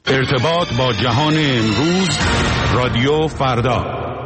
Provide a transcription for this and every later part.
ارتباط با جهان امروز، رادیو فردا.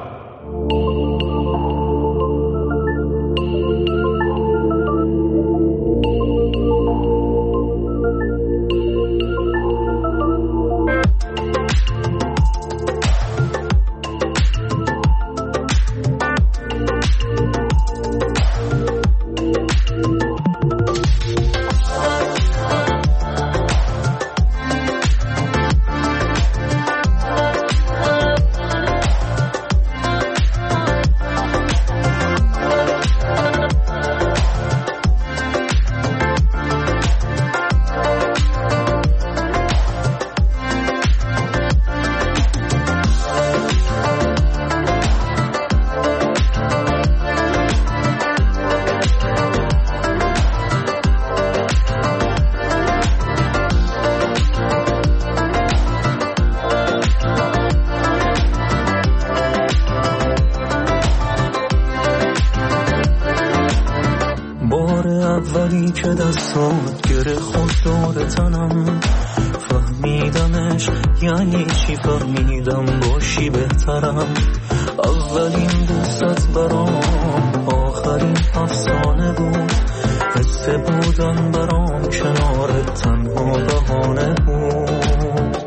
اولی که دستات گره خود دور تنم، فهمیدمش یعنی چی، فهمیدم باشی بهترم. اولین دوست برام آخرین افسانه بود، حس بودن برام کنارت تنها بهانه بود.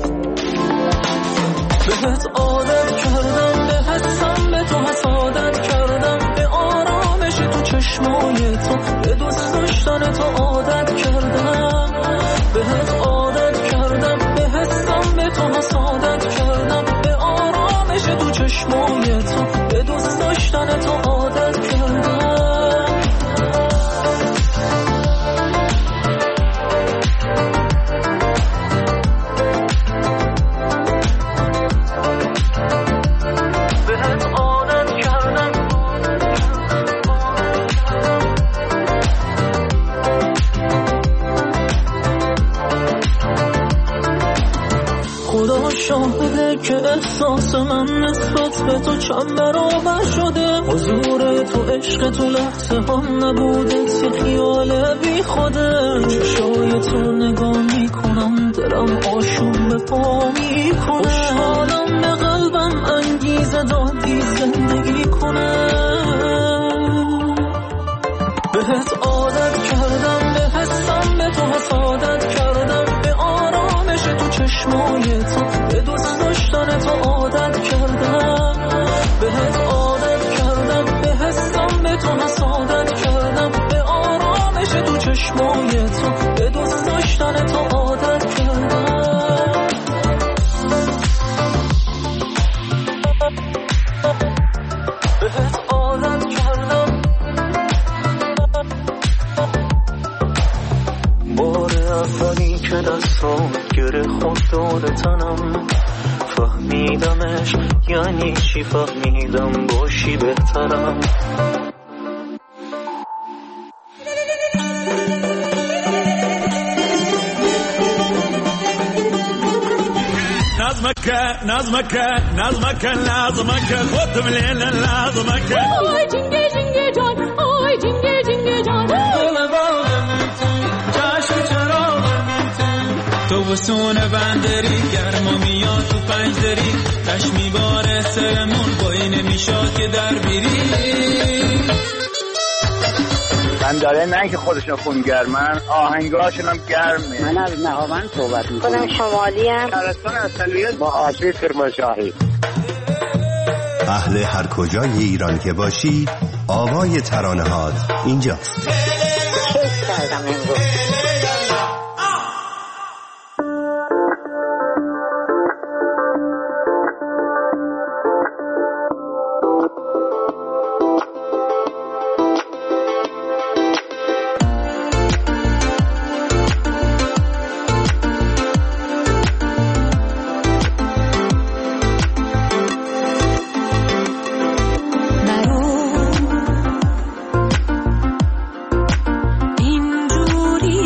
بهت عادت کردم، به حسم به تو حسادت کردم، به آرامش تو چشمای تو، به دوست داشتن تو عادت کردم. بهت عادت کردم، به حسم به تو حسادت کردم، به آرامش تو چشمای تو، به دوست داشتن تو عادت کردم. شاهده که احساس من نسبت به تو چند برابر شده، حضور تو عشق تو لحظه هم نبوده، یه خیال بی خوده. چشای تو نگاه میکنم، دلم آشوب به پا میکنه، خوشحالم به قلبم انگیزه دادی زندگی کنه. بهت عادت کردم، به حسم به تو حسادت کردم، به آرامش تو چشمای تو، به دوست داشتن تو عادت کردم. بهت عادت کردم، به حسم به تو حسادت کردم، به آرامش تو چشمای تو، به دوست داشتن تو عادت کردم. بهت عادت کردم. بار اولی که دستات گره خود دور تنم، فهمیدمش یعنی چی، فهمیدم باشی بهترم. نظمك خود مليل نظمك. آی جنگه جنگه جان، آی جنگه جنگه جان، تو بسون بندری گرما میاد تو پنجدری، چشمی باره سرمون بایی نمیشاد که در بیری. من داره نه که خودشون خونگرمن، آهنگاشون هم گرمه. من از نهاوند صحبت میکنم. خودم شمالی هم شهرستان اصلیت با آسیب کرمانشاهی. اهل هر کجای ایران که باشی، آوای ترانه‌هات اینجاست. کیف کردم امروز. اینجوری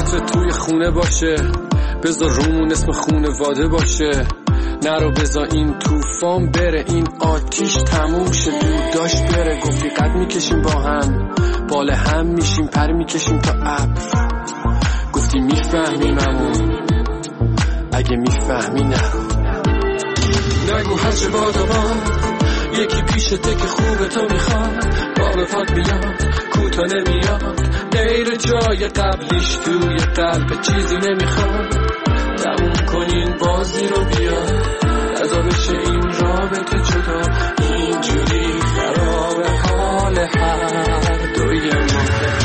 عطر توی خونه باشه، بذار رومون اسم خونه واده باشه. نرو بذار این طوفان بره، این آتیش تموم شه، دود داشت بره. گفتی قد میکشیم با هم، بال هم میشیم، پر میکشیم تا ابر. گفتی میفهمیممون، اگه میفهمی نرو. نگو هرچه بادابان، یکی پیشته که خوبه تو میخواد. باب پاک میاد، کوتا نمیاد، غیر جای قبلیش توی قلب چیزی نمیخواد. تموم کنین بازی رو بیا، ازا بشه این رابطه جدا. اینجوری خراب حال هر دوی ما.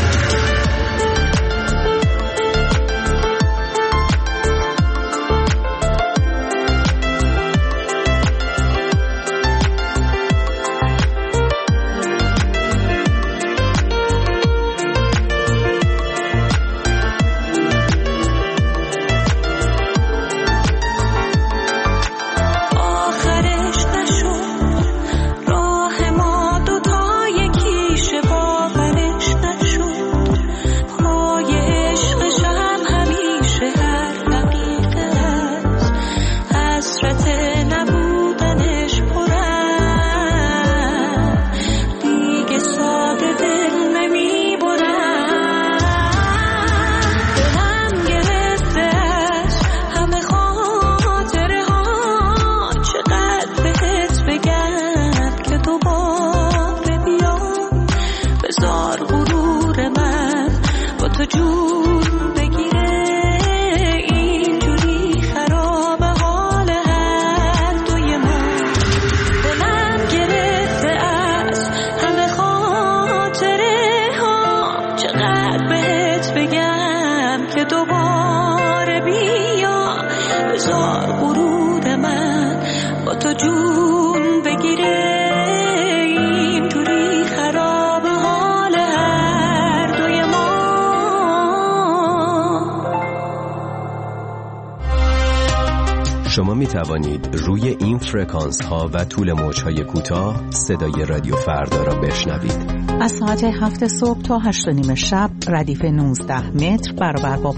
شما می توانید روی این فرکانس ها و طول موج های کوتاه صدای رادیو فردا را بشنوید. از ساعت 7 صبح تا 8:30 شب ردیف 19 متر برابر با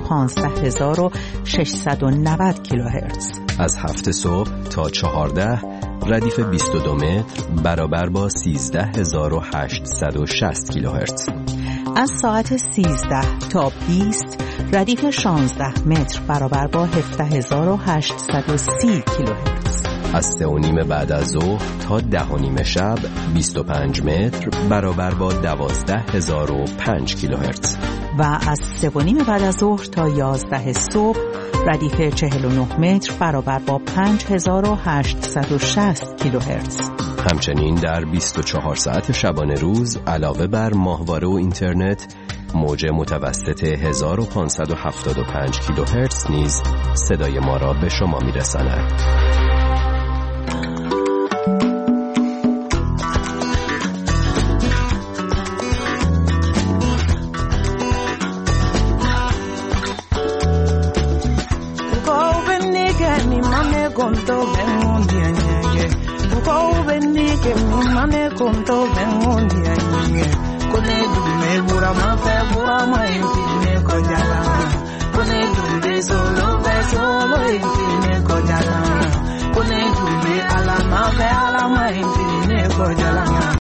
15690 کیلوهرتز. از 7 صبح تا 14 ردیف 22 متر برابر با 13860 کیلوهرتز. از ساعت 13 تا 20 ردیف 16 متر برابر با 17830 کیلوهرتز. از 3:30 بعد از ظهر تا 10:30 شب 25 متر برابر با 12005 کیلوهرتز. و از 3:30 بعد از ظهر تا 11 صبح ردیف 49 متر برابر با 5860 کیلوهرتز. همچنین در 24 ساعت شبانه روز علاوه بر ماهواره و اینترنت، موج متوسط 1575 کیلوهرتز نیز صدای ما را به شما میرساند.